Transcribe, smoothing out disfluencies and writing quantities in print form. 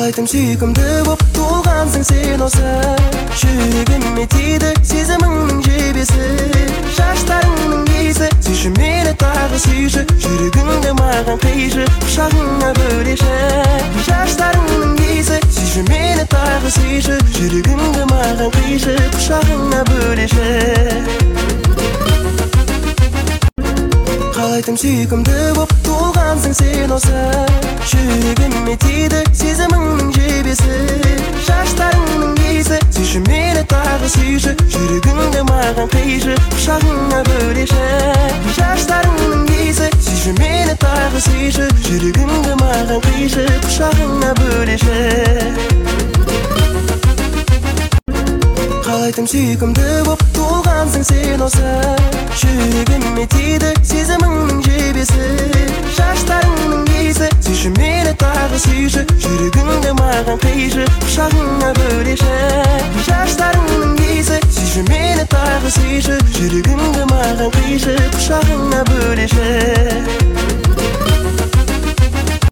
Қалайтын сүйкімді боп толғансың сен осы жүрегіме тиді сезіміңнің жебесі шаштарыңның иісі сүйші мені тағы сүйші жүрегіңді маған қишы құшағыңа бөлеші шаштарыңның иісі сүйші мені тағы сүйші жүрегіңді маған қишы құшағыңа бөлеші Қалайтын сүйкімді боп толғансың сен осы жүрегіме тиді сезіміңнің жебесі шаштарыңның иісі сүйші мені тағы сүйші жүрегіңді маған қишы құшағыңа бөлеші шаштарыңның иісі сүйші мені тағы сүйші жүрегіңді маған қишы құшағыңа бөлеші Қалайтын сүйкімді боп толғансың сен осы жүрегіме тиді сезіміңнің жебесі шаштарыңның иісі сүйші мені тағы сүйші жүрегіңді маған қишы құшағыңа бөлеші шаштарыңның иісі сүйші мені тағы сүйші жүрегіңді маған қишы құшағыңа